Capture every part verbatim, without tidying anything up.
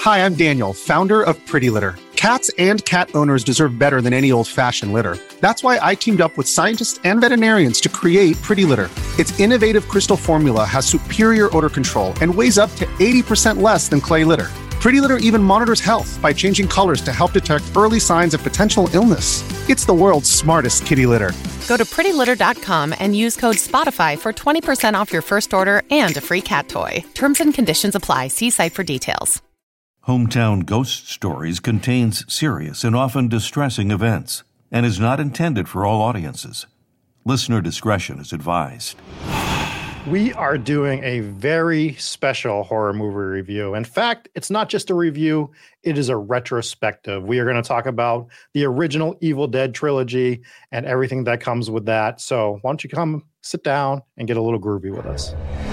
Hi, I'm Daniel, founder of Pretty Litter. Cats and cat owners deserve better than any old-fashioned litter. That's why I teamed up with scientists and veterinarians to create Pretty Litter. Its innovative crystal formula has superior odor control and weighs up to eighty percent less than clay litter. Pretty Litter even monitors health by changing colors to help detect early signs of potential illness. It's the world's smartest kitty litter. Go to pretty litter dot com and use code SPOTIFY for twenty percent off your first order and a free cat toy. Terms and conditions apply. See site for details. Hometown Ghost Stories contains serious and often distressing events and is not intended for all audiences. Listener discretion is advised. We are doing a very special horror movie review. In fact, it's not just a review, it is a retrospective. We are going to talk about the original Evil Dead trilogy and everything that comes with that. So why don't you come sit down and get a little groovy with us.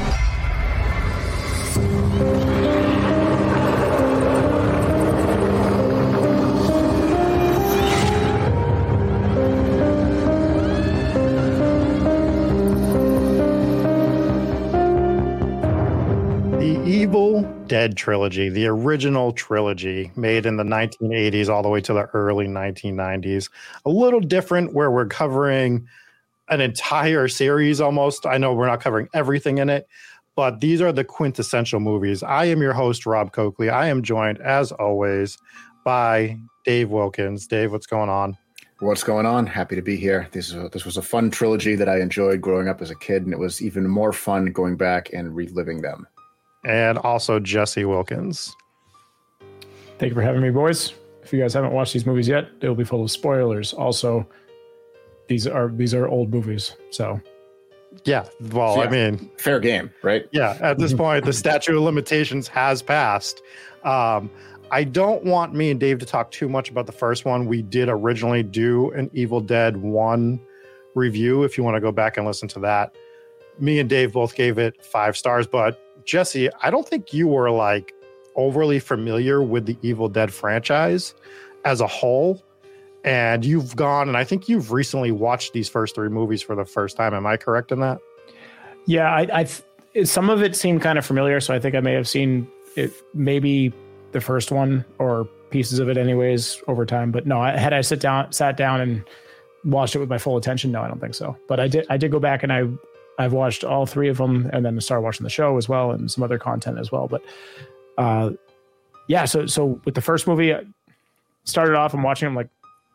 Evil Dead trilogy, the original trilogy made in the nineteen eighties all the way to the early nineteen nineties. A little different where we're covering an entire series almost. I know we're not covering everything in it, but these are the quintessential movies. I am your host, Rob Coakley. I am joined, as always, by Dave Wilkins. Dave, what's going on? What's going on? Happy to be here. This is a, this was a fun trilogy that I enjoyed growing up as a kid, and it was even more fun going back and reliving them. And also Jesse Wilkins. Thank you for having me, boys. If you guys haven't watched these movies yet, it'll be full of spoilers. Also, these are these are old movies, so yeah. Well, yeah, I mean, fair game, right? Yeah. At this point, the statute of limitations has passed. Um, I don't want me and Dave to talk too much about the first one. We did originally do an Evil Dead one review. If you want to go back and listen to that, me and Dave both gave it five stars, but Jesse, I don't think you were like overly familiar with the Evil Dead franchise as a whole. And you've gone, and I think you've recently watched these first three movies for the first time. Am I correct in that? Yeah, I, I some of it seemed kind of familiar, so I think I may have seen it, maybe the first one or pieces of it, anyways, over time. But no, I, had I sit down, sat down, and watched it with my full attention, no, I don't think so. But I did, I did go back and I. I've watched all three of them and then started watching the show as well and some other content as well. But uh, yeah, so so with the first movie, I started off and watching, I'm like,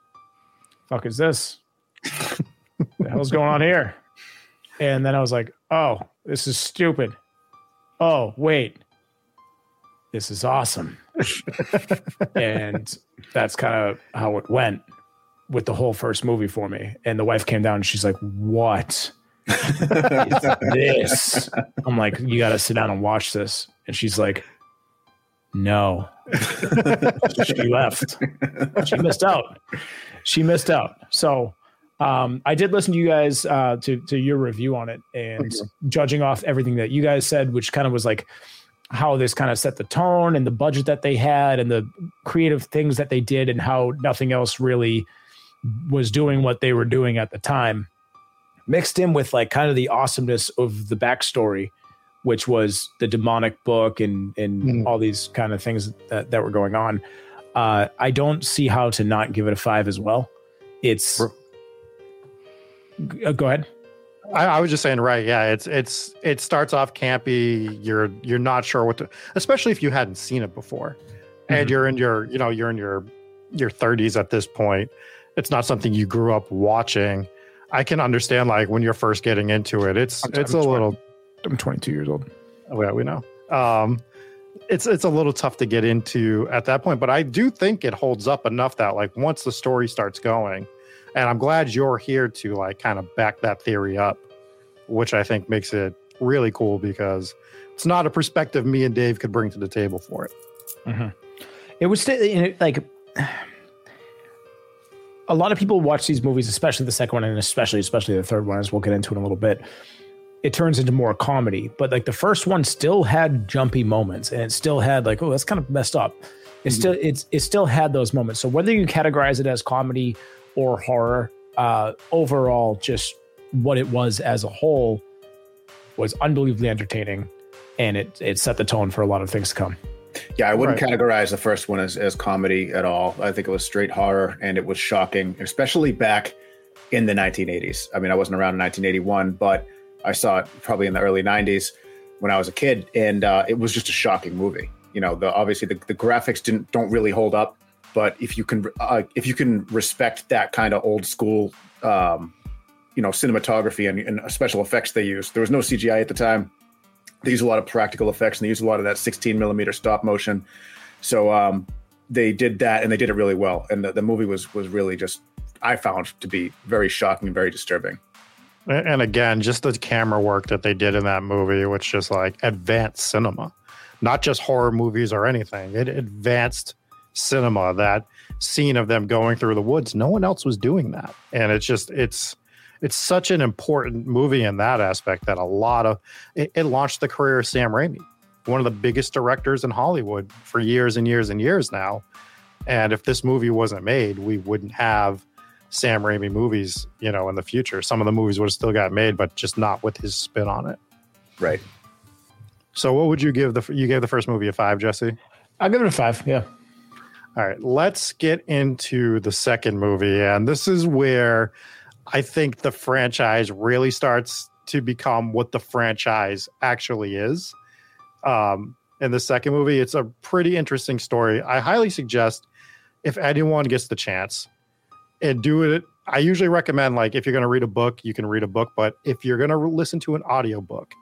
fuck is this? What the hell's going on here? And then I was like, oh, this is stupid. Oh, wait. This is awesome. And that's kind of how it went with the whole first movie for me. And the wife came down and she's like, what? This I'm like, you got to sit down and watch this. And she's like, no. She left. She missed out. She missed out. So um, I did listen to you guys uh, to to your review on it, and judging off everything that you guys said, which kind of was like how this kind of set the tone and the budget that they had and the creative things that they did and how nothing else really was doing what they were doing at the time. Mixed in with like kind of the awesomeness of the backstory, which was the demonic book and and mm. all these kind of things that, that were going on. Uh, I don't see how to not give it a five as well. It's uh, go ahead. I, I was just saying, right? Yeah, it's it's it starts off campy. You're you're not sure what to, especially if you hadn't seen it before, mm-hmm. and you're in your you know you're in your your thirties at this point. It's not something you grew up watching. I can understand, like, when you're first getting into it, it's I'm, it's I'm a twenty, little. I'm twenty-two years old. Oh, yeah, we know. Um, it's it's a little tough to get into at that point, but I do think it holds up enough that, like, once the story starts going, and I'm glad you're here to like kind of back that theory up, which I think makes it really cool because it's not a perspective me and Dave could bring to the table for it. Mm-hmm. It was still, you know, like. A lot of people watch these movies, especially the second one, and especially especially the third one, as we'll get into in a little bit. It turns into more comedy, but like the first one still had jumpy moments, and it still had like, oh, that's kind of messed up. It mm-hmm. still it's it still had those moments. So whether you categorize it as comedy or horror, uh, overall, just what it was as a whole was unbelievably entertaining, and it it set the tone for a lot of things to come. Yeah, I wouldn't Right. categorize the first one as, as comedy at all. I think it was straight horror, and it was shocking, especially back in the nineteen eighties. I mean, I wasn't around in nineteen eighty-one, but I saw it probably in the early nineties when I was a kid, and uh, it was just a shocking movie. You know, the obviously the, the graphics didn't don't really hold up, but if you can uh, if you can respect that kind of old school, um, you know, cinematography and, and special effects they use, there was no C G I at the time. They use a lot of practical effects, and they use a lot of that sixteen millimeter stop motion. So um, they did that, and they did it really well. And the, the movie was was really just, I found to be very shocking and very disturbing. And again, just the camera work that they did in that movie, which is like advanced cinema, not just horror movies or anything. It advanced cinema. That scene of them going through the woods, no one else was doing that, and it's just it's. It's such an important movie in that aspect that a lot of it, it launched the career of Sam Raimi, one of the biggest directors in Hollywood for years and years and years now. And if this movie wasn't made, we wouldn't have Sam Raimi movies, you know, in the future. Some of the movies would have still got made, but just not with his spin on it. Right. So what would you give the, you gave the first movie a five, Jesse? I'll give it a five. Yeah. All right, let's get into the second movie. And this is where I think the franchise really starts to become what the franchise actually is. Um, in the second movie, it's a pretty interesting story. I highly suggest if anyone gets the chance and do it. I usually recommend, like, if you're going to read a book, you can read a book. But if you're going to listen to an audiobook,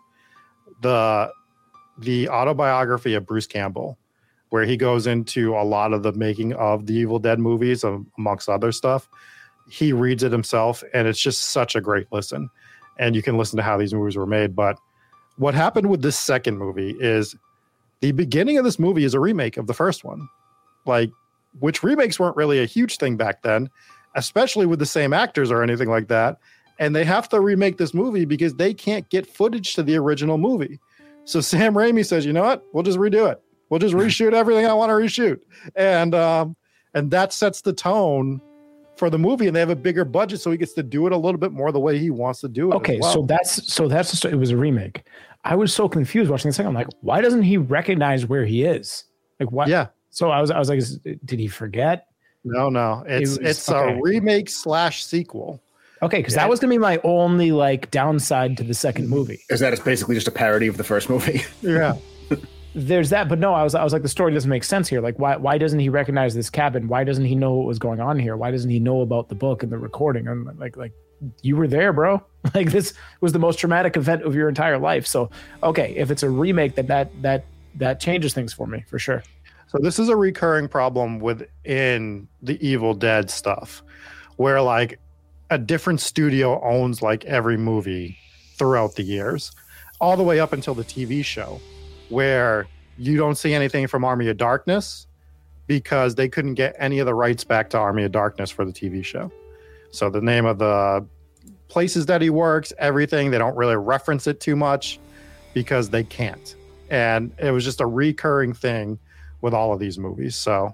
the the autobiography of Bruce Campbell, where he goes into a lot of the making of the Evil Dead movies, amongst other stuff. He reads it himself, and it's just such a great listen. And you can listen to how these movies were made. But what happened with this second movie is the beginning of this movie is a remake of the first one, like, which remakes weren't really a huge thing back then, especially with the same actors or anything like that. And they have to remake this movie because they can't get footage to the original movie. So Sam Raimi says, you know what? We'll just redo it. We'll just reshoot everything I want to reshoot. And, um, and that sets the tone for the movie, and they have a bigger budget, so he gets to do it a little bit more the way he wants to do it. Okay, as well. so that's so that's it was a remake. I was so confused watching the second. I'm like, why doesn't he recognize where he is? Like, what? Yeah. So I was I was like, did he forget? No, no, it's It was- it's okay. a remake slash sequel. Okay, because Yeah. that was gonna be my only like downside to the second movie. Is that it's basically just a parody of the first movie? Yeah. There's that, but no, I was I was like, the story doesn't make sense here. Like, why why doesn't he recognize this cabin? Why doesn't he know what was going on here? Why doesn't he know about the book and the recording? And like like you were there, bro. Like, this was the most traumatic event of your entire life. So okay, if it's a remake, then that that that changes things for me for sure. So this is a recurring problem within the Evil Dead stuff, where like a different studio owns like every movie throughout the years, all the way up until the T V show, where you don't see anything from Army of Darkness because they couldn't get any of the rights back to Army of Darkness for the T V show. So the name of the places that he works, everything, they don't really reference it too much because they can't. And it was just a recurring thing with all of these movies. So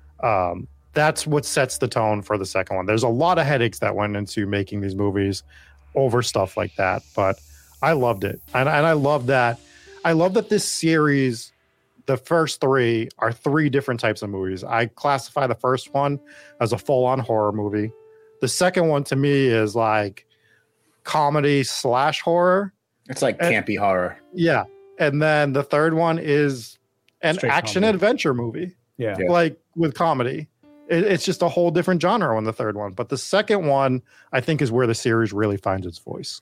um, that's what sets the tone for the second one. There's a lot of headaches that went into making these movies over stuff like that, but I loved it. And, and I love that. I love that this series, the first three are three different types of movies. I classify the first one as a full-on horror movie. The second one to me is like comedy slash horror. It's like And- campy horror. Yeah. And then the third one is an Straight action comedy. adventure movie, Yeah. Yeah. like with comedy. It, it's just a whole different genre on the third one. But the second one, I think, is where the series really finds its voice.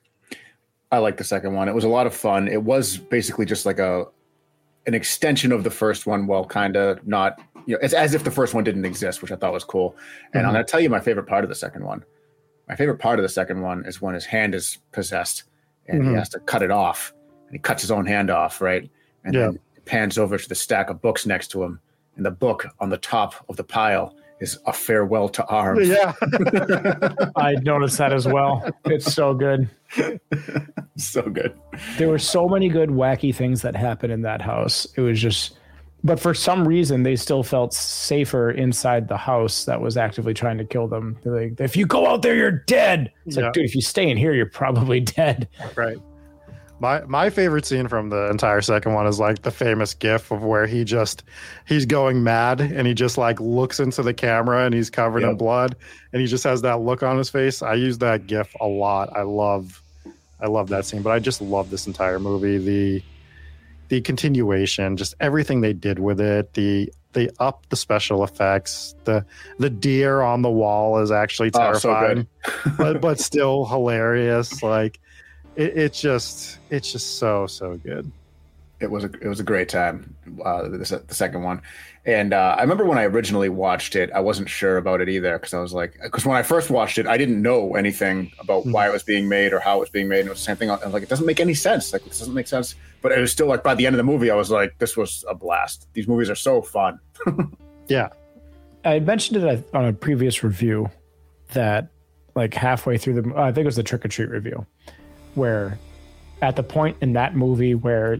I like the second one. It was a lot of fun. It was basically just like a an extension of the first one, while kind of not, you know, it's as if the first one didn't exist, which I thought was cool. And Mhm. I'm going to tell you my favorite part of the second one. My favorite part of the second one is when his hand is possessed and Mhm. he has to cut it off, and he cuts his own hand off, right? And Yeah. then it pans over to the stack of books next to him, and the book on the top of the pile is A Farewell to Arms. Yeah. I noticed that as well. It's so good. So good. There were so many good wacky things that happened in that house. It was just, but for some reason they still felt safer inside the house that was actively trying to kill them. They're like, if you go out there, you're dead. It's Yeah. like, dude, if you stay in here, you're probably dead. Right. My my favorite scene from the entire second one is like the famous gif of where he just he's going mad and he just like looks into the camera and he's covered yep. in blood and he just has that look on his face. I use that gif a lot. I love I love that scene, but I just love this entire movie. The the continuation, just everything they did with it, the they up the special effects. The the deer on the wall is actually terrifying, oh, so but but still hilarious. Like it, it's just it's just so so good. It was a it was a great time. Uh, the, the second one, and uh, I remember when I originally watched it, I wasn't sure about it either because I was like, because when I first watched it, I didn't know anything about mm-hmm. why it was being made or how it was being made. And it was the same thing. I was like, it doesn't make any sense. Like, this doesn't make sense. But it was still like by the end of the movie, I was like, this was a blast. These movies are so fun. Yeah, I mentioned it on a previous review that like halfway through the, I think it was the Trick or Treat review, where at the point in that movie where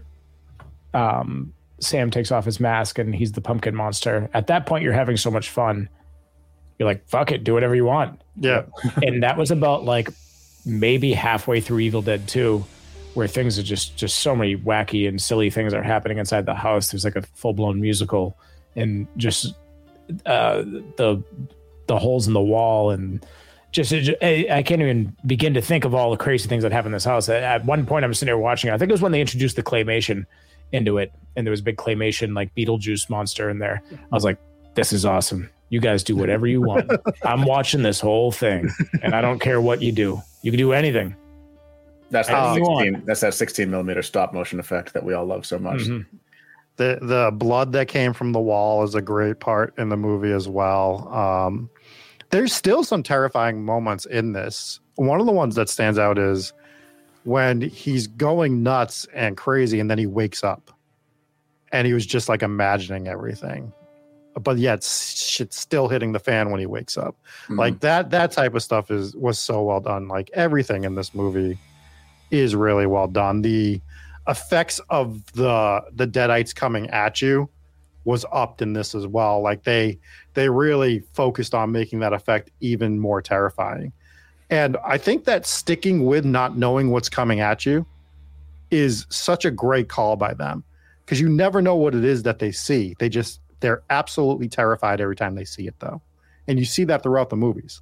um, Sam takes off his mask and he's the pumpkin monster. At that point, you're having so much fun. You're like, fuck it, do whatever you want. Yeah. And that was about like maybe halfway through Evil Dead two, where things are just, just so many wacky and silly things are happening inside the house. There's like a full blown musical and just uh, the, the holes in the wall and just, I, I can't even begin to think of all the crazy things that happen in this house. At one point I'm sitting there watching it. I think it was when they introduced the claymation into it and there was a big claymation like Beetlejuice monster in there. I was like, this is awesome. You guys do whatever you want. I'm watching this whole thing and I don't care what you do. You can do anything. That's that sixteen, that's that sixteen millimeter stop motion effect that we all love so much. Mm-hmm. The the blood that came from the wall is a great part in the movie as well. Um, there's still some terrifying moments in this. One of the ones that stands out is when he's going nuts and crazy and then he wakes up and he was just like imagining everything. But yet shit's still hitting the fan when he wakes up. Mm-hmm. Like that that type of stuff is was so well done. Like everything in this movie is really well done. The effects of the the Deadites coming at you was upped in this as well. Like they they really focused on making that effect even more terrifying. And I think that sticking with not knowing what's coming at you is such a great call by them, because you never know what it is that they see. They just they're absolutely terrified every time they see it, though, and you see that throughout the movies.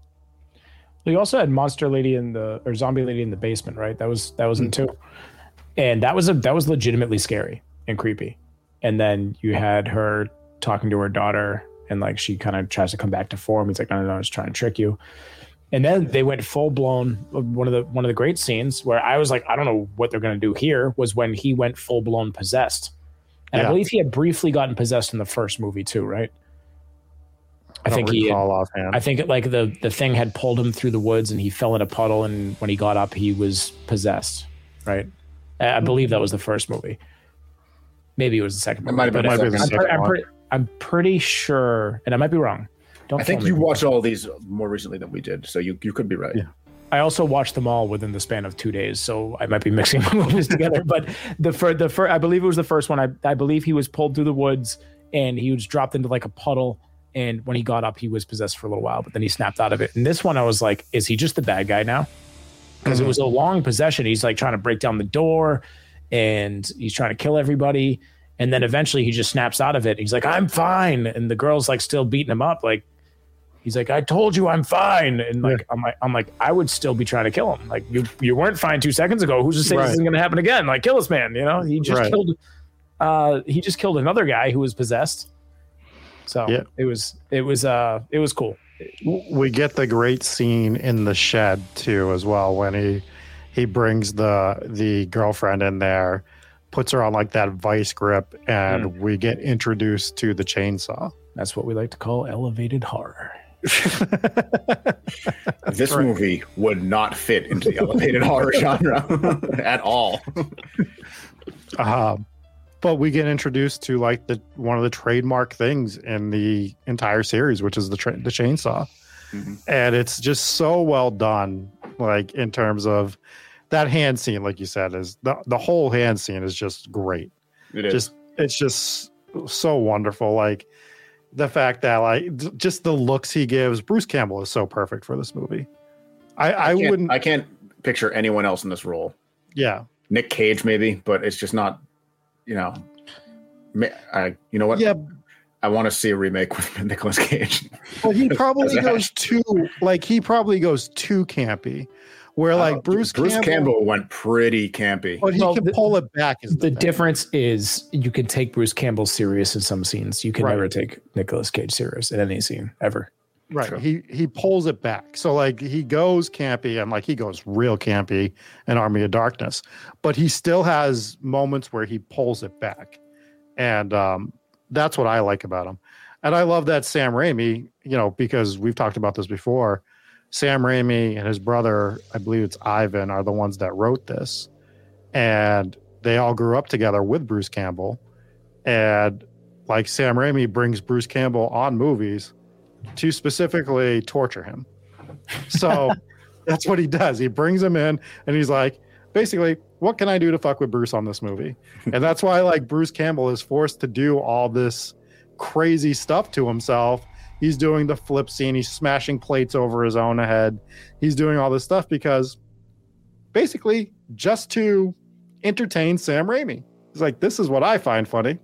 We also had Monster Lady in the or Zombie Lady in the basement, right? That was that was in two, and that was a that was legitimately scary and creepy. And then you had her talking to her daughter, and like she kind of tries to come back to form. He's like, "No, no, no, I was trying to trick you." And then they went full blown. One of the one of the great scenes where I was like, I don't know what they're going to do here was when he went full blown possessed, and yeah. I believe he had briefly gotten possessed in the first movie too, right? I, I think he. Had, I think it, like the the thing had pulled him through the woods, and he fell in a puddle. And when he got up, he was possessed, right? I, I believe that was the first movie. Maybe it was the second movie. It might have been, might I'm, the second I'm, I'm, one. pretty, I'm pretty sure, and I might be wrong. Don't I think you watched all these more recently than we did, so you, you could be right. Yeah. I also watched them all within the span of two days, so I might be mixing movies together. But the fir- the fir- I believe it was the first one. I, I believe he was pulled through the woods and he was dropped into like a puddle. And when he got up, he was possessed for a little while, but then he snapped out of it. And this one, I was like, is he just the bad guy now? Because mm-hmm. it was a long possession. He's like trying to break down the door and he's trying to kill everybody. And then eventually he just snaps out of it. He's like, I'm fine. And the girl's like still beating him up. Like, he's like, I told you I'm fine. And like, yeah. I'm like, I'm like, I would still be trying to kill him. Like, you, you weren't fine two seconds ago. Who's to say right. this isn't going to happen again? Like, kill this man. You know, he just right. killed, uh, he just killed another guy who was possessed. So yeah. it was, it was, uh, it was cool. We get the great scene in the shed too, as well, when he, he brings the, the girlfriend in there, puts her on like that vice grip, and mm. we get introduced to the chainsaw. That's what we like to call elevated horror. This right. movie would not fit into the elevated horror genre at all. Um, But we get introduced to like the one of the trademark things in the entire series, which is the tra- the chainsaw, mm-hmm. and it's just so well done. Like in terms of that hand scene, like you said, is the the whole hand scene is just great. It is. Just it's just so wonderful. Like the fact that like just the looks he gives. Bruce Campbell is so perfect for this movie. I, I, I wouldn't. I can't picture anyone else in this role. Yeah. Nick Cage maybe, but it's just not, you know, I you know what? Yeah. I want to see a remake with Nicolas Cage. Well, he probably goes too like he probably goes too campy. Where like uh, Bruce Bruce Campbell, Campbell went pretty campy, but he well, can the, pull it back. Is the the difference is you can take Bruce Campbell serious in some scenes. You can right. never take Nicolas Cage serious in any scene ever. Right. True. He he pulls it back. So like he goes campy and like he goes real campy in Army of Darkness, but he still has moments where he pulls it back, and um, that's what I like about him. And I love that Sam Raimi, you know, because we've talked about this before. Sam Raimi and his brother, I believe it's Ivan, are the ones that wrote this. And they all grew up together with Bruce Campbell. And like Sam Raimi brings Bruce Campbell on movies to specifically torture him. So that's what he does. He brings him in and he's like, basically, what can I do to fuck with Bruce on this movie? And that's why like Bruce Campbell is forced to do all this crazy stuff to himself. He's doing the flip scene. He's smashing plates over his own head. He's doing all this stuff because basically just to entertain Sam Raimi. He's like, this is what I find funny.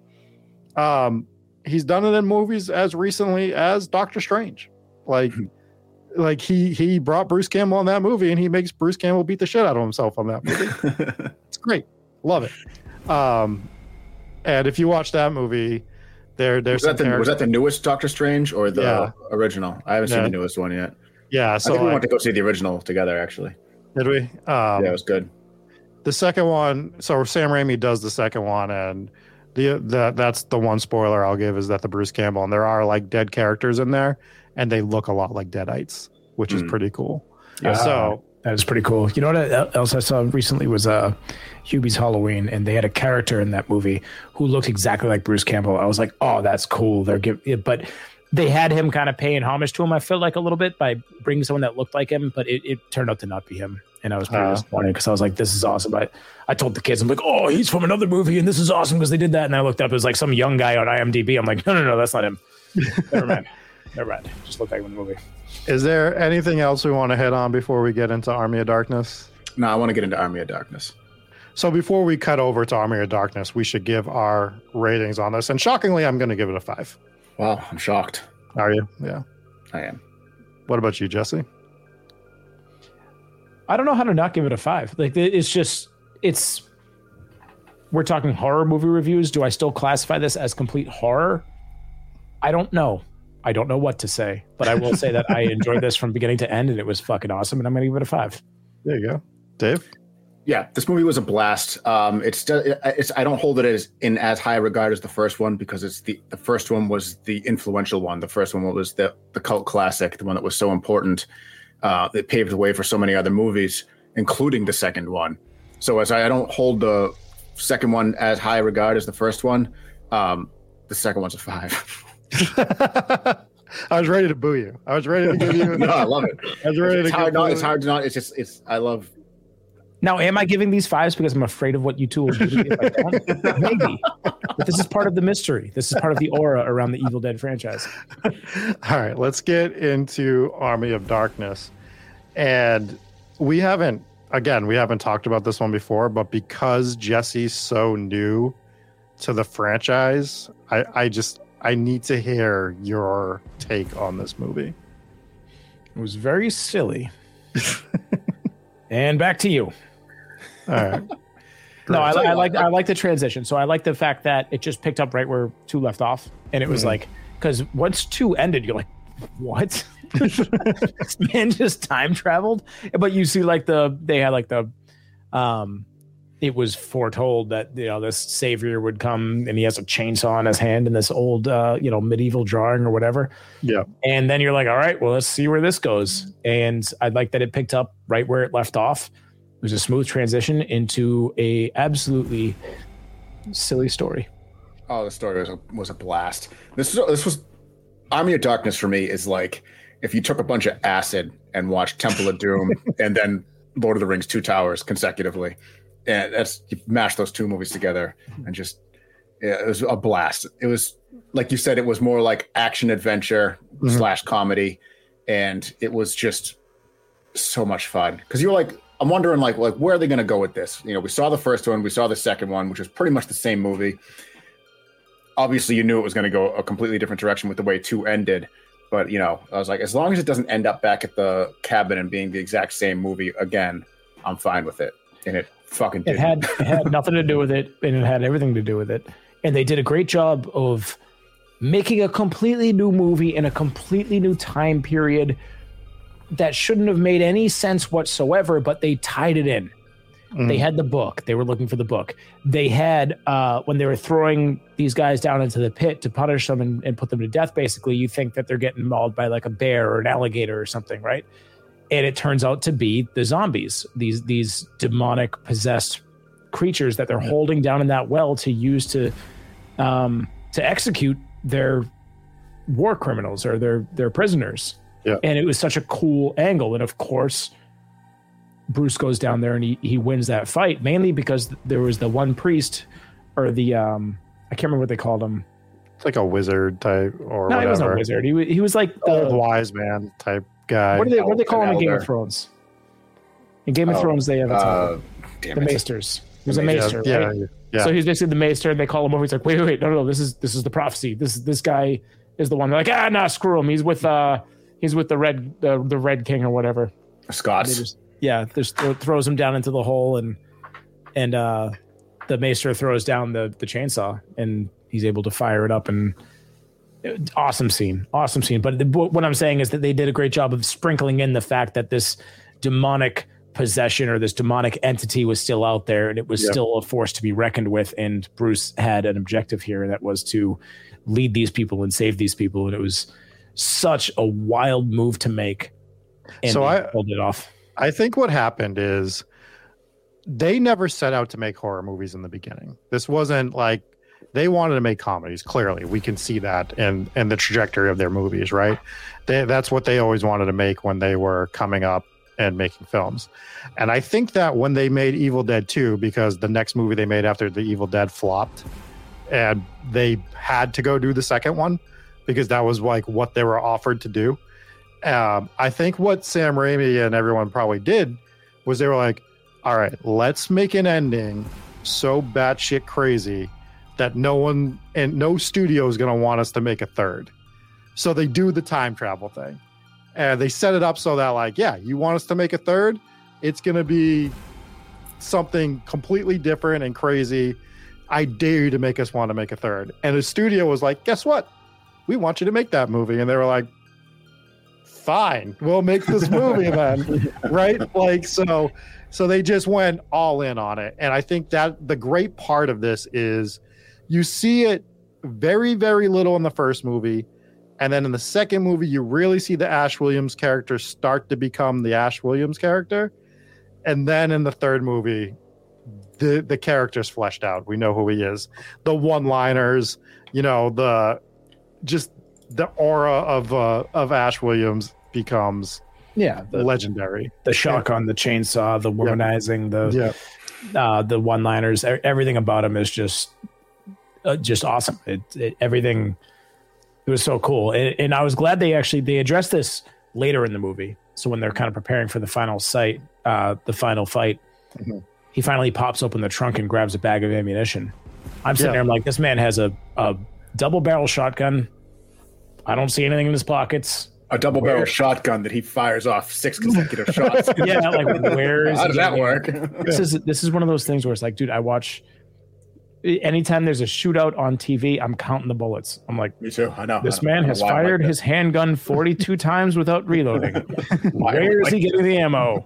Um, he's done it in movies as recently as Doctor Strange. Like, like he he brought Bruce Campbell in that movie and he makes Bruce Campbell beat the shit out of himself on that movie. It's great. Love it. Um, and if you watch that movie, There, there's was that, the, was that the newest Doctor Strange or the yeah. original? I haven't yeah. seen the newest one yet. Yeah, so I think we like, went to go see the original together, actually. Did we? Um, yeah, it was good. The second one, so Sam Raimi does the second one, and the the that's the one spoiler I'll give is that the Bruce Campbell, and there are like dead characters in there, and they look a lot like Deadites, which mm. is pretty cool. Yeah, so that is pretty cool. You know what else I saw recently was uh, Hubie's Halloween, and they had a character in that movie who looked exactly like Bruce Campbell. I was like, oh, that's cool. They're giving, but they had him kind of paying homage to him. I feel like a little bit by bringing someone that looked like him, but it, it turned out to not be him, and I was pretty uh, disappointed because I was like, this is awesome. I I told the kids, I'm like, oh, he's from another movie, and this is awesome because they did that. And I looked up, it was like some young guy on I M D B. I'm like, no, no, no, that's not him. Never mind. Never mind. Just looked like him in the movie. Is there anything else we want to hit on before we get into Army of Darkness? No, I want to get into Army of Darkness. So before we cut over to Army of Darkness, we should give our ratings on this. And shockingly, I'm going to give it a five. Wow, I'm shocked. Are you? Yeah. I am. What about you, Jesse? I don't know how to not give it a five. Like, it's just, it's, we're talking horror movie reviews. Do I still classify this as complete horror? I don't know. I don't know what to say, but I will say that I enjoyed this from beginning to end, and it was fucking awesome, and I'm going to give it a five. There you go. Dave? Yeah, this movie was a blast. Um, it's, it's I don't hold it as in as high regard as the first one because it's the, the first one was the influential one. The first one was the, the cult classic, the one that was so important. Uh, it paved the way for so many other movies, including the second one. So as I, I don't hold the second one as high regard as the first one, um, the second one's a five. I was ready to boo you. I was ready to give you. No, I love it. I was ready it's to hard give not, you. It's hard to not. It's just. It's. I love. Now, am I giving these fives because I'm afraid of what you two will do to me if I don't? Maybe. But this is part of the mystery. This is part of the aura around the Evil Dead franchise. All right, let's get into Army of Darkness. And we haven't, again, we haven't talked about this one before, but because Jesse's so new to the franchise, I, I just, I need to hear your take on this movie. It was very silly. And back to you. All right. No, I, I like I like the transition. So I like the fact that it just picked up right where two left off, and it was mm-hmm. like, because once two ended, you're like, what? This man just time traveled. But you see, like the they had like the, um, it was foretold that you know this savior would come, and he has a chainsaw in his hand in this old, uh, you know, medieval drawing or whatever. Yeah. And then you're like, all right, well, let's see where this goes. And I like that it picked up right where it left off. It was a smooth transition into a absolutely silly story. Oh, the story was a, was a blast. This was this was Army of Darkness for me is like if you took a bunch of acid and watched Temple of Doom and then Lord of the Rings Two Towers consecutively, and that's you mash those two movies together and just yeah, it was a blast. It was like you said, it was more like action adventure mm-hmm. slash comedy, and it was just so much fun because you were like. I'm wondering, like, like where are they going to go with this? You know, we saw the first one, we saw the second one, which was pretty much the same movie. Obviously, you knew it was going to go a completely different direction with the way two ended. But, you know, I was like, as long as it doesn't end up back at the cabin and being the exact same movie again, I'm fine with it. And it fucking did. It had, it had nothing to do with it, and it had everything to do with it. And they did a great job of making a completely new movie in a completely new time period that shouldn't have made any sense whatsoever, but they tied it in. Mm. They had the book. They were looking for the book. They had, uh, when they were throwing these guys down into the pit to punish them and, and put them to death, basically, you think that they're getting mauled by like a bear or an alligator or something, right? And it turns out to be the zombies, these these demonic possessed creatures that they're holding down in that well to use to um, to execute their war criminals or their their prisoners. Yeah. And it was such a cool angle. And of course, Bruce goes down there and he, he wins that fight, mainly because there was the one priest or the, um, I can't remember what they called him. It's like a wizard type or no, whatever. he wasn't a wizard. He, he was like the old wise man type guy. What do they, what do they call An him in Game elder. of Thrones? In Game of Oh, Thrones, they have a Uh, title. damn The it. Maesters. He was a Yeah, maester, yeah, right? yeah, yeah. So he's basically the maester, and they call him over. He's like, wait, wait, wait, no, no, no, this is this is the prophecy. This this guy is the one. They're like, ah, nah, screw him. He's with uh, he's with the red uh, the Red King or whatever. They Scots. just, yeah, just th- throws him down into the hole, and and uh, the maester throws down the the chainsaw, and he's able to fire it up. And awesome scene, awesome scene. But the, what I'm saying is that they did a great job of sprinkling in the fact that this demonic possession or this demonic entity was still out there, and it was Yeah. still a force to be reckoned with. And Bruce had an objective here, and that was to lead these people and save these people. And it was such a wild move to make. And So they I- pulled it off. I think what happened is they never set out to make horror movies in the beginning. This wasn't like they wanted to make comedies. Clearly, we can see that in in the trajectory of their movies, right? They, that's what they always wanted to make when they were coming up and making films. And I think that when they made Evil Dead two, because the next movie they made after the Evil Dead flopped, and they had to go do the second one because that was like what they were offered to do. Um, I think what Sam Raimi and everyone probably did was they were like, all right, let's make an ending so batshit crazy that no one and no studio is going to want us to make a third. So they do the time travel thing. And they set it up so that, like, yeah, you want us to make a third? It's going to be something completely different and crazy. I dare you to make us want to make a third. And the studio was like, guess what? We want you to make that movie. And they were like, fine, we'll make this movie then. Right? Like, so, so they just went all in on it. And I think that the great part of this is you see it very, very little in the first movie. And then in the second movie, you really see the Ash Williams character start to become the Ash Williams character. And then in the third movie, the the character's fleshed out. We know who he is. The one-liners, you know, the just the aura of uh, of Ash Williams becomes Yeah, the, legendary. the shotgun, the chainsaw, the womanizing, the Yeah. uh, the one-liners, e- everything about him is just uh, just awesome. It, it everything. It was so cool, and, and I was glad they actually they addressed this later in the movie. So when they're kind of preparing for the final sight, uh, the final fight, Mhm. he finally pops open the trunk and grabs a bag of ammunition. I'm sitting Yeah. there, I'm like, this man has a, a double barrel shotgun. I don't see anything in his pockets. A double barrel Where- shotgun that he fires off six consecutive shots. Yeah, like where is How he does that getting- work? This is this is one of those things where it's like, dude, I watch. Anytime there's a shootout on T V, I'm counting the bullets. I'm like, Me too. I know. this I don't- man I don't has know why I'm fired like his handgun forty-two times without reloading. Why am I Where is like he getting the ammo?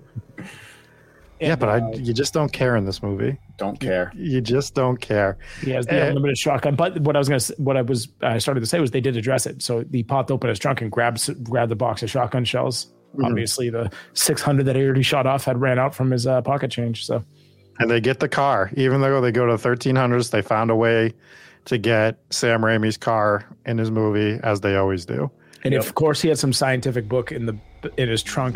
Yeah, And, but I uh, you just don't care in this movie. that. Don't care. You just don't care. he has the Eh. unlimited shotgun. But what I was gonna, s- what I was, I started to say was they did address it. So he popped open his trunk and grabbed grabbed the box of shotgun shells. Mhm. Obviously, the six hundred that he already shot off had ran out from his uh, pocket change. So And they get the car. Even though they go to thirteen hundreds, they found a way to get Sam Raimi's car in his movie, as they always do. And of course, he had some scientific book in the in his trunk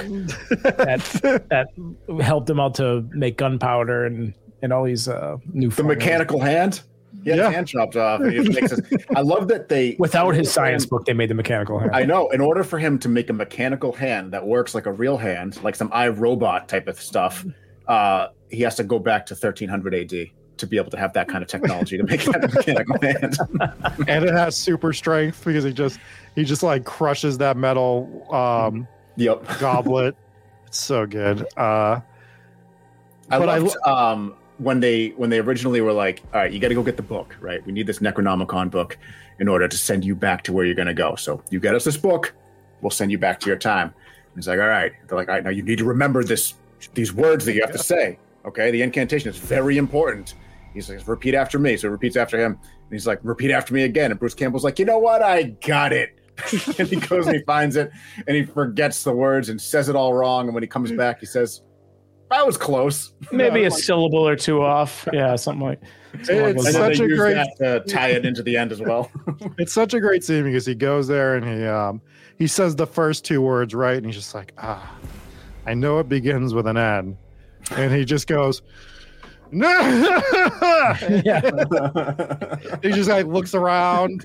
that that helped him out to make gunpowder and and all these uh, new The formulas. mechanical hand. He had Yeah. his hand chopped off. And he just makes this, I love that they Without his science book, they made the mechanical hand. I know. In order for him to make a mechanical hand that works like a real hand, like some iRobot type of stuff, uh, he has to go back to thirteen hundred A D to be able to have that kind of technology to make that mechanical hand. And it has super strength because he just he just like crushes that metal um, yep. goblet. It's so good. Uh, I but loved I, um, when they when they originally were like, all right, you got to go get the book, right? We need this Necronomicon book in order to send you back to where you're going to go. So you get us this book, we'll send you back to your time. And he's like, all right. They're like, all right, now you need to remember this these words that you have to say. Okay, the incantation is very important. He's like, repeat after me. So he repeats after him. And he's like, repeat after me again. And Bruce Campbell's like, you know what? I got it. And he goes and he finds it and he forgets the words and says it all wrong. And when he comes back, he says, that was close. Maybe yeah, a like, syllable or two off. Yeah, something like something It's like such they a use great that to tie it into the end as well. it's such a great scene because he goes there and he um he says the first two words right and he's just like, ah, I know it begins with an N. And he just goes, no. yeah. He just like looks around.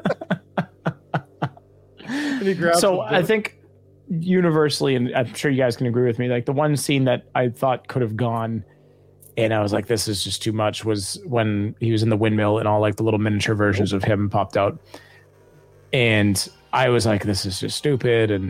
And he grabs So the I book. think universally, and I'm sure you guys can agree with me, like the one scene that I thought could have gone and I was like, this is just too much, was when he was in the windmill and all like the little miniature versions of him popped out. And I was like, this is just stupid. And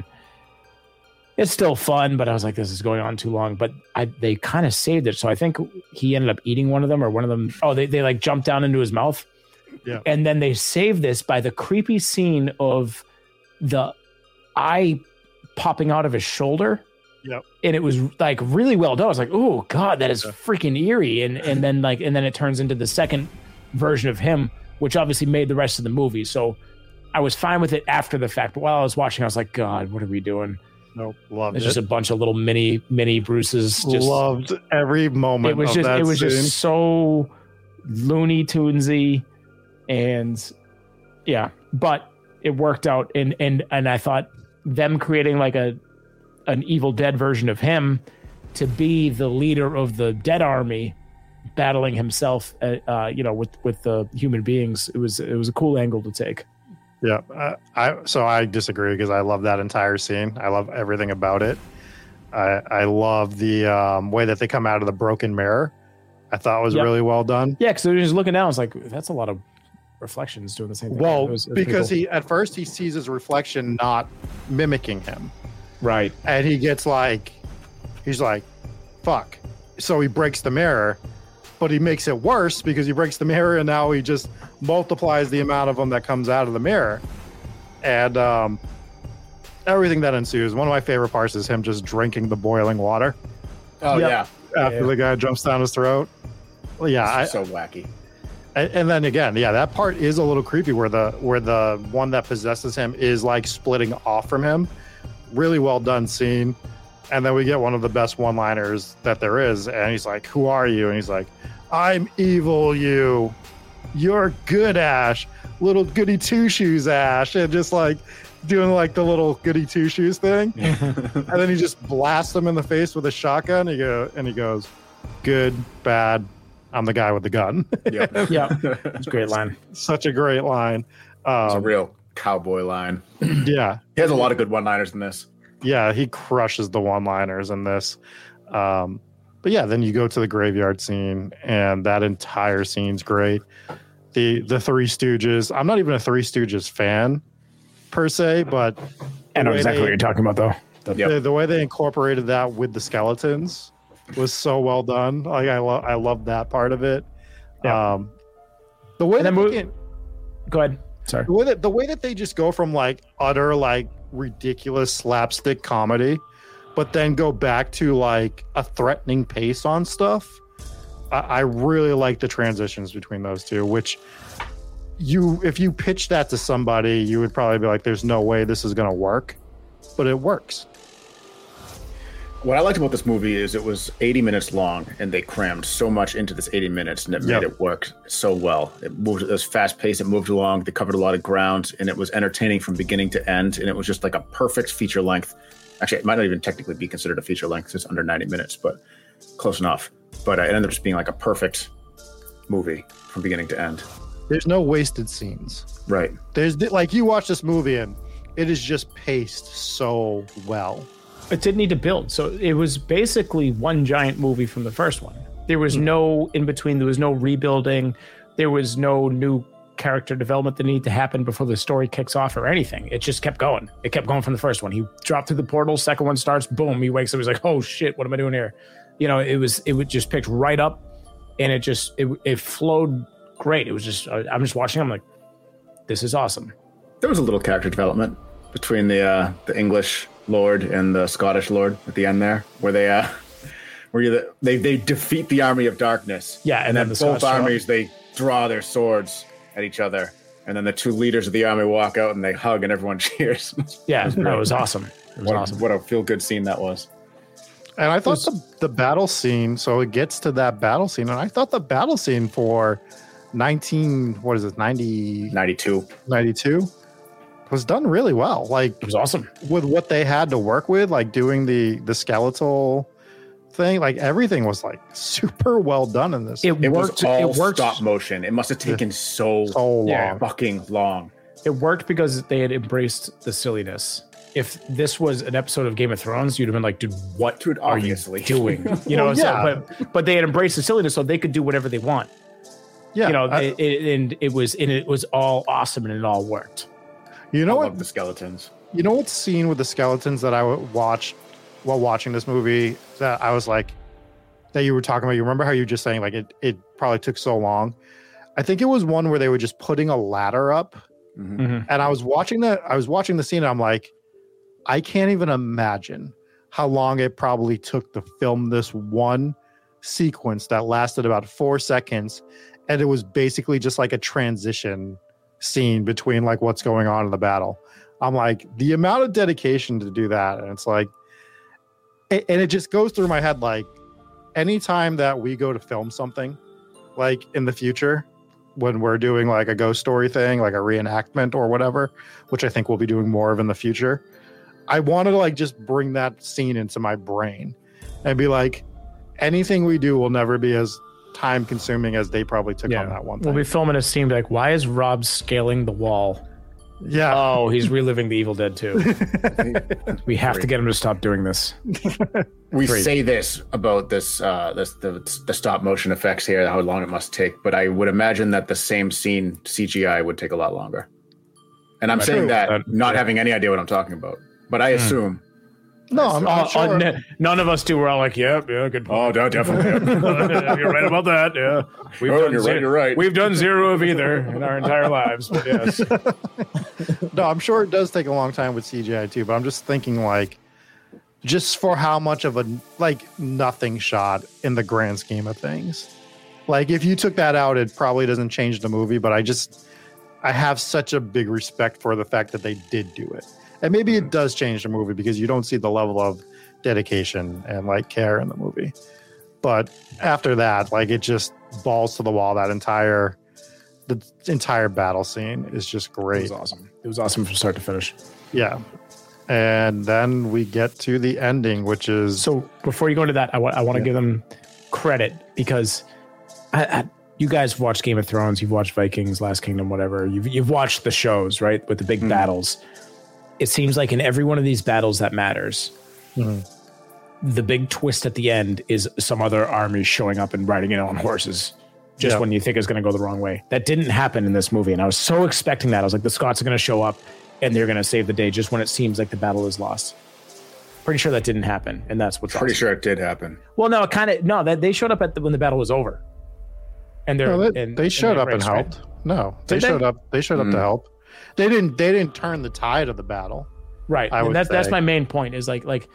it's still fun, but I was like, this is going on too long. But I, they kind of saved it. So I think he ended up eating one of them or one of them. Oh, they, they like jumped down into his mouth. Yeah. And then they saved this by the creepy scene of the eye popping out of his shoulder. Yep. And it was like really well done. I was like, oh God, that is freaking eerie. And and then like and then it turns into the second version of him, which obviously made the rest of the movie. So I was fine with it after the fact. But while I was watching, I was like, God, what are we doing? Nope, loved It's it. just a bunch of little mini mini Bruces. Just Loved every moment. it was of just that it was scene. just so Looney Tunesy, and yeah, but it worked out. And and and I thought them creating like a an Evil Dead version of him to be the leader of the Dead Army, battling himself, uh, uh, you know, with with the human beings. It was it was a cool angle to take. Yeah, uh, I so I disagree because I love that entire scene. I love everything about it. I I love the um, way that they come out of the broken mirror. I thought was Yep. really well done. Yeah, because just looking down, I was like, that's a lot of reflections doing the same thing. Well, It was- it was pretty because cool. he at first he sees his reflection not mimicking him, right. and he gets like, he's like, fuck. So he breaks the mirror, but he makes it worse because he breaks the mirror, and now he just multiplies the amount of them that comes out of the mirror, and um, everything that ensues. One of my favorite parts is him just drinking the boiling water Oh, Yep. yeah. after Yeah. the guy jumps down his throat. Well, yeah, I, It's so wacky. and, and then again, yeah, that part is a little creepy where the where the one that possesses him is like splitting off from him. Really well done scene. And then we get one of the best one-liners that there is, and he's like, "Who are you?" And he's like, "I'm evil. You, you're good, Ash. Little goody two shoes, Ash." And just like doing like the little goody two shoes thing. And then he just blasts him in the face with a shotgun. He go and he goes, "Good, bad. I'm the guy with the gun." Yep. Yeah, it's a great line. Such a great line. It's a Um, real cowboy line. yeah, He has a lot of good one-liners in this. yeah, he crushes the one-liners in this. Um, but yeah, then you go to the graveyard scene, and that entire scene's great. The the Three Stooges. I'm not even a Three Stooges fan per se, but I know the way exactly they- what you're talking about, though. The- Yep. the, the way they incorporated that with the skeletons was so well done. Like I love I love that part of it. Yeah. Um, the way And that then they mo- can- Go ahead. Sorry. the way that the way that they just go from like utter like ridiculous slapstick comedy, but then go back to like a threatening pace on stuff. I, I really like the transitions between those two, which you if you pitch that to somebody, you would probably be like, there's no way this is gonna work. But it works. What I liked about this movie is it was eighty minutes long, and they crammed so much into this eighty minutes, and it made Yep. it work so well. It moved, it was fast paced, it moved along, they covered a lot of ground, and it was entertaining from beginning to end, and it was just like a perfect feature length. Actually, it might not even technically be considered a feature length, 'cause it's under ninety minutes, but close enough. But uh, it ended up just being like a perfect movie from beginning to end. There's no wasted scenes. Right. There's like you watch this movie and it is just paced so well. It didn't need to build. So it was basically one giant movie from the first one. There was no in between. There was no rebuilding. There was no new character development that needed to happen before the story kicks off or anything. It just kept going. It kept going from the first one. He dropped through the portal. Second one starts. Boom. He wakes up. He's like, oh shit, what am I doing here? You know, it was, it would just picked right up and it just, it, it flowed great. It was just, I'm just watching. I'm like, this is awesome. There was a little character development between the, uh, the English Lord and the Scottish Lord at the end there, where they uh where you the, they they defeat the army of darkness. Yeah, and, and then, then the both Scots armies they draw their swords at each other, and then the two leaders of the army walk out and they hug and everyone cheers. Yeah, it was, no, it was awesome. It was what, awesome. What a feel good scene that was. And I thought was, the the battle scene. So it gets to that battle scene, and I thought the battle scene for nineteen what is it ninety ninety-two ninety-two was done really well. Like it was awesome with what they had to work with, like doing the the skeletal thing. Like everything was like super well done in this. It, it worked. was all it worked stop motion. It must have taken so, so long. Yeah. fucking long. It worked because they had embraced the silliness. If this was an episode of Game of Thrones, you'd have been like, dude, what Dude, are obviously. you doing? You know, Well, so, yeah. but but they had embraced the silliness so they could do whatever they want. Yeah, You know, I- it, it, and it was and it was all awesome and it all worked. you know I what? love the skeletons. You know what scene with the skeletons that I watched while watching this movie that I was like, that you were talking about? You remember how you were just saying like it, it probably took so long? I think it was one where they were just putting a ladder up, Mhm. Mm-hmm. and I was watching that. I was watching the scene, and I'm like, I can't even imagine how long it probably took to film this one sequence that lasted about four seconds, and it was basically just like a transition scene between like what's going on in the battle. I'm like, the amount of dedication to do that, and it's like, it, and it just goes through my head like, anytime that we go to film something, like in the future, when we're doing like a ghost story thing, like a reenactment or whatever, which I think we'll be doing more of in the future, I want to like just bring that scene into my brain and be like, anything we do will never be as time consuming as they probably took on that one thing. We'll be filming a scene like, why is Rob scaling the wall? Yeah. Oh, he's reliving the Evil Dead too. We have to get him to stop doing this. We Great. say this about this, uh, this the, the stop motion effects here, how long it must take, but I would imagine that the same scene C G I would take a lot longer. And I'm True. saying that Uh, not yeah. having any idea what I'm talking about, but I assume. no, I'm, I'm Uh, sure. uh, n- none of us two were all like, yeah, yeah, good Oh, point. no, definitely. You're right about that. Yeah, we've Oh, done you're ze- right, you're right. We've done zero of either in our entire lives. But yes, No, I'm sure it does take a long time with C G I too, but I'm just thinking like, just for how much of a like nothing shot in the grand scheme of things. Like if you took that out, it probably doesn't change the movie, but I just I have such a big respect for the fact that they did do it. And maybe it does change the movie because you don't see the level of dedication and like care in the movie. But after that, like it just balls to the wall. That entire the entire battle scene is just it great. was awesome. It was awesome from start to finish. Yeah. And then we get to the ending, which is So before you go into that, I want I want to Yeah. give them credit because I, I, you guys watched Game of Thrones, you've watched Vikings, Last Kingdom, whatever. You've you've watched the shows, right, with the big battles. It seems like in every one of these battles that matters, Mhm. the big twist at the end is some other army showing up and riding in on horses. Just Yeah. when you think it's going to go the wrong way. That didn't happen in this movie, and I was so expecting that. I was like, the Scots are going to show up and they're going to save the day just when it seems like the battle is lost. Pretty sure that didn't happen, and that's what's Pretty awesome. sure it did happen. Well, no, it kind of no. That they showed up at the, when the battle was over, and they're No, they, and, they showed they're up and ranks, right? helped. No, they Did they? showed up. They showed up Mm. to help. They didn't. They didn't turn the tide of the battle. Right, I and would that's that's say. my main point. Is like like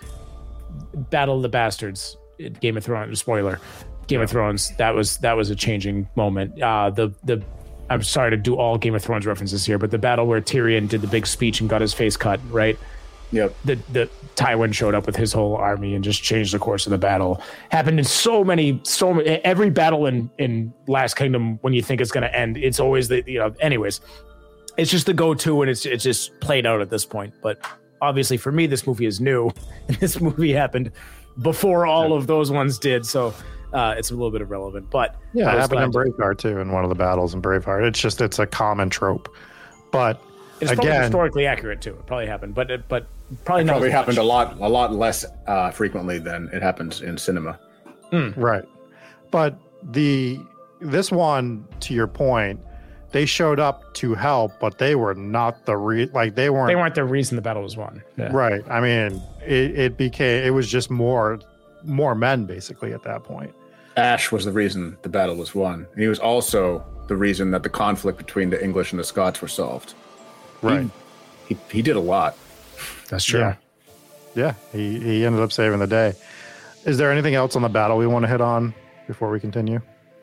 Battle of the Bastards, Game of Thrones. Spoiler, Game of Thrones. That was that was a changing moment. Uh, the the I'm sorry to do all Game of Thrones references here, but the battle where Tyrion did the big speech and got his face cut. Right. Yep. The the Tywin showed up with his whole army and just changed the course of the battle. Happened in so many, so many, every battle in in Last Kingdom. When you think it's going to end, it's always the you know. Anyways, it's just the go-to, and it's it's just played out at this point. But obviously, for me, this movie is new, and this movie happened before all of those ones did. So uh, it's a little bit irrelevant. But Yeah, I it was happened in glad to- Braveheart too. In one of the battles in Braveheart, it's just it's a common trope. But It's Again, probably historically accurate too. It probably happened, but it, but probably it not. Probably as happened much. a lot, a lot less uh, frequently than it happens in cinema. Mm. Right. But the this one, to your point, they showed up to help, but they were not the re like they weren't They weren't the reason the battle was won. Yeah. right. I mean, it, it became it was just more more men basically at that point. Ash was the reason the battle was won. And he was also the reason that the conflict between the English and the Scots were solved. Right. He, he, he did a lot. That's true. Yeah. Yeah. He he ended up saving the day. Is there anything else on the battle we want to hit on before we continue?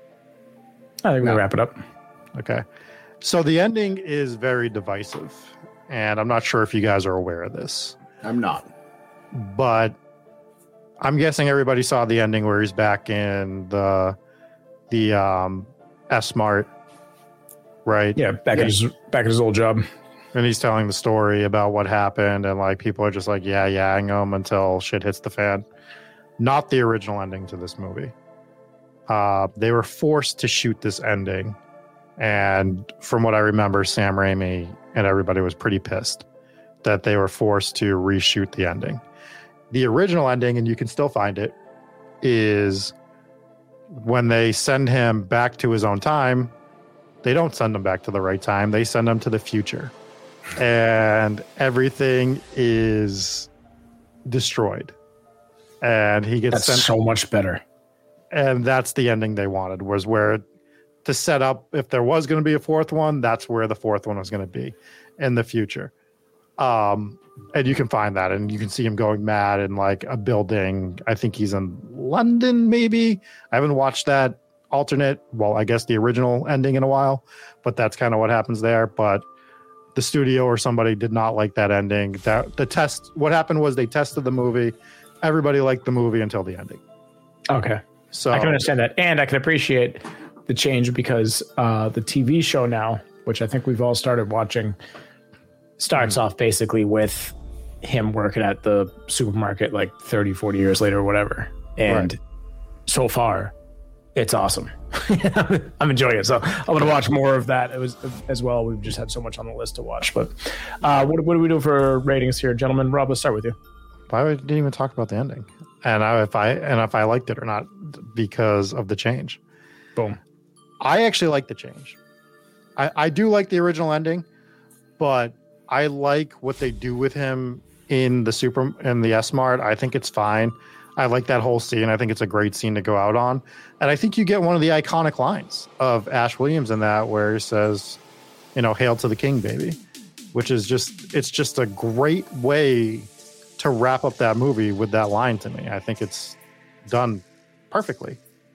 I think we No. wrap it up. Okay. So the ending is very divisive, and I'm not sure if you guys are aware of this, I'm not. but I'm guessing everybody saw the ending where he's back in the the um S-Mart, right? Yeah, back Yeah. at his back at his old job. And he's telling the story about what happened, and like people are just like, yeah, yeah, I know him until shit hits the fan. Not the original ending to this movie. Uh, they were forced to shoot this ending, and from what I remember, Sam Raimi and everybody was pretty pissed that they were forced to reshoot the ending. The original ending, and you can still find it, is when they send him back to his own time. They don't send him back to the right time. They send him to the future. And everything is destroyed. And he gets That's sent. so much better. And that's the ending they wanted, was where to set up, if there was going to be a fourth one, that's where the fourth one was going to be in the future. Um, and you can find that, and you can see him going mad in like a building. I think he's in London, maybe. I haven't watched that alternate, well, I guess the original ending in a while, but that's kind of what happens there. But the studio or somebody did not like that ending. That the test, what happened was they tested the movie. Everybody liked the movie until the ending. Okay. So I can understand that. And I can appreciate the change because uh, the T V show now, which I think we've all started watching, starts Mm-hmm. off basically with him working at the supermarket like thirty, forty years later or whatever. And Right. so far, it's awesome. I'm enjoying it. So I'm going to watch more of that it was, as well. We've just had so much on the list to watch. But uh, what, what do we do for ratings here, gentlemen? Rob, let's start with you. Why we didn't even talk about the ending, and I, if I and if I liked it or not because of the change. Boom. I actually like the change. I, I do like the original ending, but I like what they do with him in the super in the S-Mart. I think it's fine. I like that whole scene. I think it's a great scene to go out on, and I think you get one of the iconic lines of Ash Williams in that, where he says, "You know, hail to the king, baby," which is just it's just a great way to wrap up that movie with that line to me. I think it's done perfectly.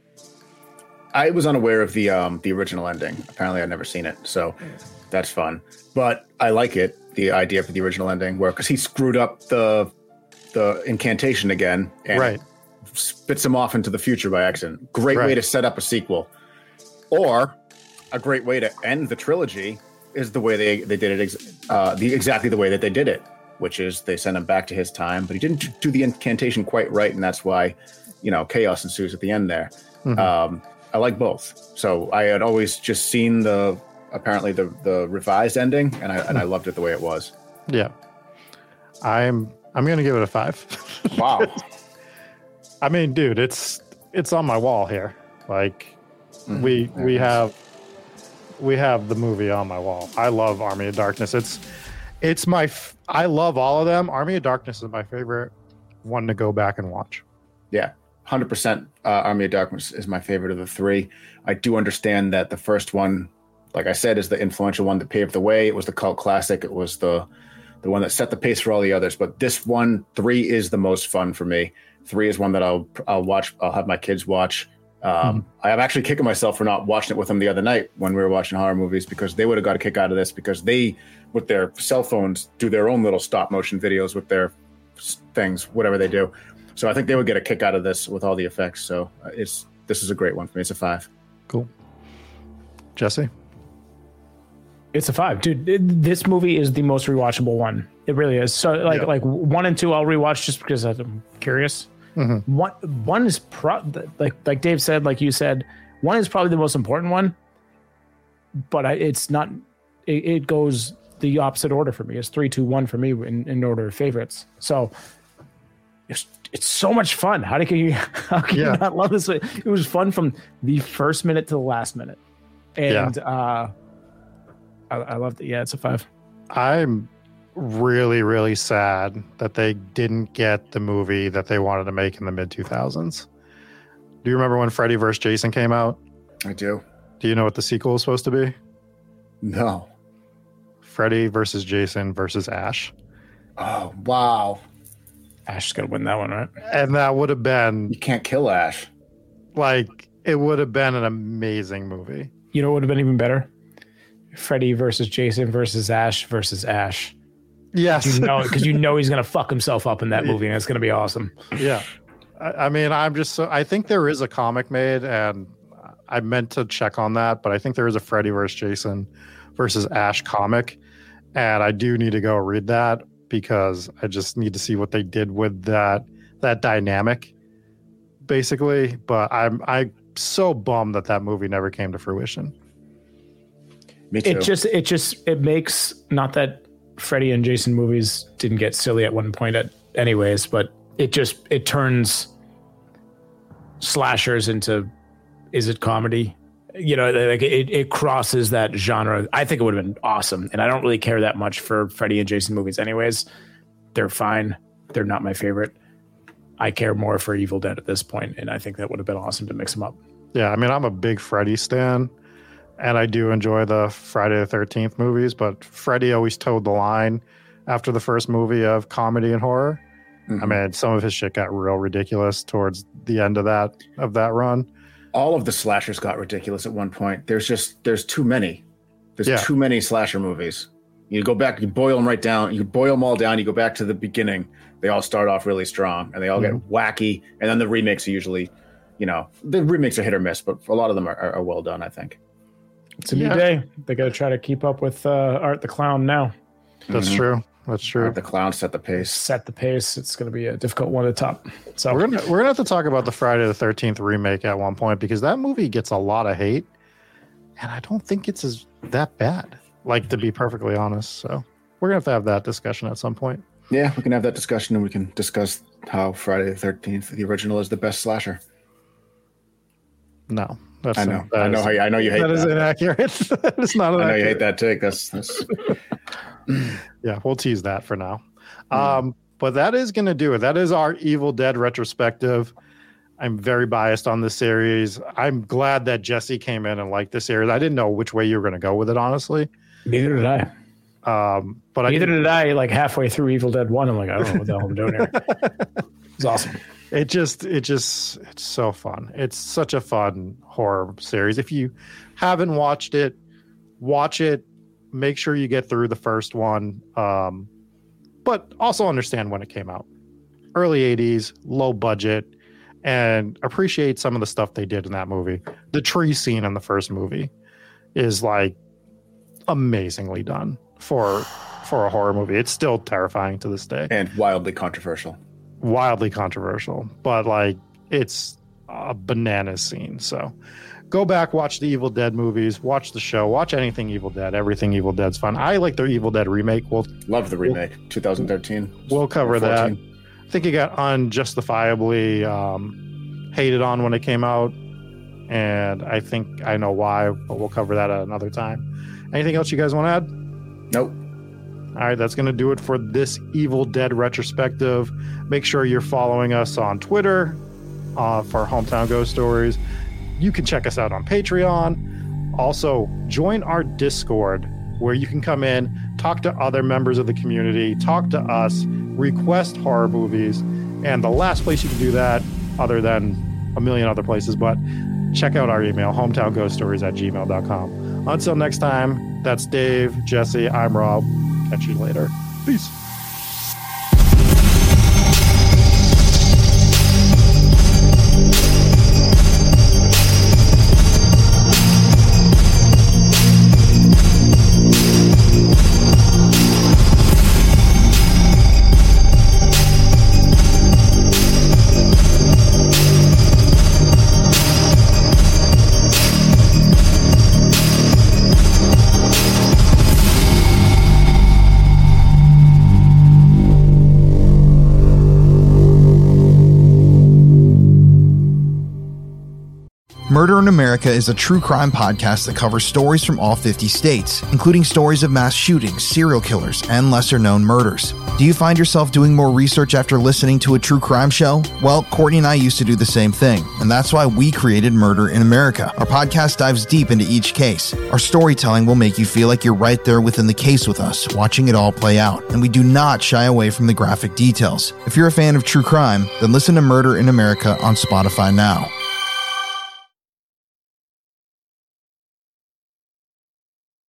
I was unaware of the um, the original ending. Apparently, I'd never seen it, so that's fun. But I like it, the idea for the original ending, where because he screwed up the the incantation again, and Right. spits him off into the future by accident. Great way Right. to set up a sequel, or a great way to end the trilogy is the way they they did it, ex- uh, the exactly the way that they did it, which is they sent him back to his time, but he didn't do the incantation quite right, and that's why, you know, chaos ensues at the end there. Mhm. Um, I like both. So I had always just seen the apparently the the revised ending, and I and I loved it the way it was. Yeah. I'm I'm gonna give it a five. Wow. I mean, dude, it's it's on my wall here. Like we Mhm. we have we have the movie on my wall. I love Army of Darkness. It's it's my f- I love all of them. Army of Darkness is my favorite one to go back and watch. Yeah, one hundred percent. Uh, Army of Darkness is my favorite of the three. I do understand that the first one, like I said, is the influential one that paved the way. It was the cult classic. It was the the one that set the pace for all the others. But this one, three, is the most fun for me. Three is one that I'll I'll watch. I'll have my kids watch. Um, mm-hmm. I'm actually kicking myself for not watching it with them the other night when we were watching horror movies, because they would have got a kick out of this, because they, with their cell phones, do their own little stop motion videos with their things, whatever they do. So I think they would get a kick out of this with all the effects. So it's this is a great one for me. It's a five. Cool. Jesse? It's a five, dude. It, this movie is the most rewatchable one. It really is. So like Yeah. like one and two, I'll rewatch just because I'm curious. Mm-hmm. One one is pro like like Dave said, like you said, one is probably the most important one, but I, it's not. It, it goes the opposite order for me. It's three, two, one for me in, in order of favorites. So it's it's so much fun. How do you how can yeah. you not love this? It was fun from the first minute to the last minute, and yeah. uh, I, I loved it. Yeah, it's a five. I'm really really sad that they didn't get the movie that they wanted to make in the mid two thousands. Do you remember when Freddy versus. Jason came out? I do. Do you know what the sequel was supposed to be? No. Freddy versus Jason versus Ash. Oh, wow. Ash is going to win that one, right? And that would have been... You can't kill Ash. Like, it would have been an amazing movie. You know what would have been even better? Freddy versus Jason versus Ash versus Ash. Yes. You know, because you know he's going to fuck himself up in that movie, and it's going to be awesome. Yeah. I, I mean, I'm just so... I think there is a comic made, and I meant to check on that, but I think there is a Freddy versus. Jason versus Ash comic, and I do need to go read that because I just need to see what they did with that that dynamic, basically. But I'm I'm so bummed that that movie never came to fruition. Me too. It just it just it makes, not that Freddy and Jason movies didn't get silly at one point at anyways, but it just it turns slashers into, is it comedy? You know, like it, it crosses that genre. I think it would have been awesome. And I don't really care that much for Freddy and Jason movies anyways. They're fine. They're not my favorite. I care more for Evil Dead at this point, and I think that would have been awesome to mix them up. Yeah, I mean, I'm a big Freddy stan, and I do enjoy the Friday the thirteenth movies, but Freddy always towed the line after the first movie of comedy and horror. Mm-hmm. I mean, some of his shit got real ridiculous towards the end of that of that run. All of the slashers got ridiculous at one point. There's just, there's too many. There's yeah. too many slasher movies. You go back, you boil them right down. You boil them all down. You go back to the beginning. They all start off really strong and they all mm-hmm. get wacky. And then the remakes are usually, you know, the remakes are hit or miss, but a lot of them are, are, are well done, I think. It's a new yeah. day. They got to try to keep up with uh, Art the Clown now. That's mm-hmm. true. That's true. The clown set the pace. Set the pace. It's going to be a difficult one to top. So we're gonna we're gonna have to talk about the Friday the thirteenth remake at one point, because that movie gets a lot of hate, and I don't think it's as that bad. Like, to be perfectly honest, so we're gonna have to have that discussion at some point. Yeah, we can have that discussion, and we can discuss how Friday the thirteenth, the original, is the best slasher. No, that's I know. I know. Is, how you, I know you hate that. That is inaccurate. That is not. I know inaccurate. you hate that take. That's that's. Yeah, we'll tease that for now. Mm. Um, but that is going to do it. That is our Evil Dead retrospective. I'm very biased on this series. I'm glad that Jesse came in and liked this series. I didn't know which way you were going to go with it, honestly. Neither did I. Um, but Neither I did I. Like halfway through Evil Dead one, I'm like, I don't know what the hell I'm doing here. It's awesome. It just, it just, it's so fun. It's such a fun horror series. If you haven't watched it, watch it. Make sure you get through the first one, um, but also understand when it came out. Early eighties, low budget, and appreciate some of the stuff they did in that movie. The tree scene in the first movie is like amazingly done for for a horror movie. It's still terrifying to this day. And wildly controversial. Wildly controversial, but like it's a bananas scene. So go back, watch the Evil Dead movies, watch the show, watch anything Evil Dead. Everything Evil Dead's fun. I like the Evil Dead remake. We'll love the remake, twenty thirteen. We'll cover that. I think it got unjustifiably um, hated on when it came out, and I think I know why, but we'll cover that at another time. Anything else you guys want to add? Nope. All right, that's going to do it for this Evil Dead retrospective. Make sure you're following us on Twitter uh, for Hometown Ghost Stories. You can check us out on Patreon. Also, join our Discord, where you can come in, talk to other members of the community, talk to us, request horror movies. And the last place you can do that, other than a million other places, but check out our email, hometown ghost stories at gmail dot com. Until next time, that's Dave, Jesse, I'm Rob. Catch you later. Peace. Murder in America is a true crime podcast that covers stories from all fifty states, including stories of mass shootings, serial killers, and lesser-known murders. Do you find yourself doing more research after listening to a true crime show? Well, Courtney and I used to do the same thing, and that's why we created Murder in America. Our podcast dives deep into each case. Our storytelling will make you feel like you're right there within the case with us, watching it all play out, and we do not shy away from the graphic details. If you're a fan of true crime, then listen to Murder in America on Spotify now.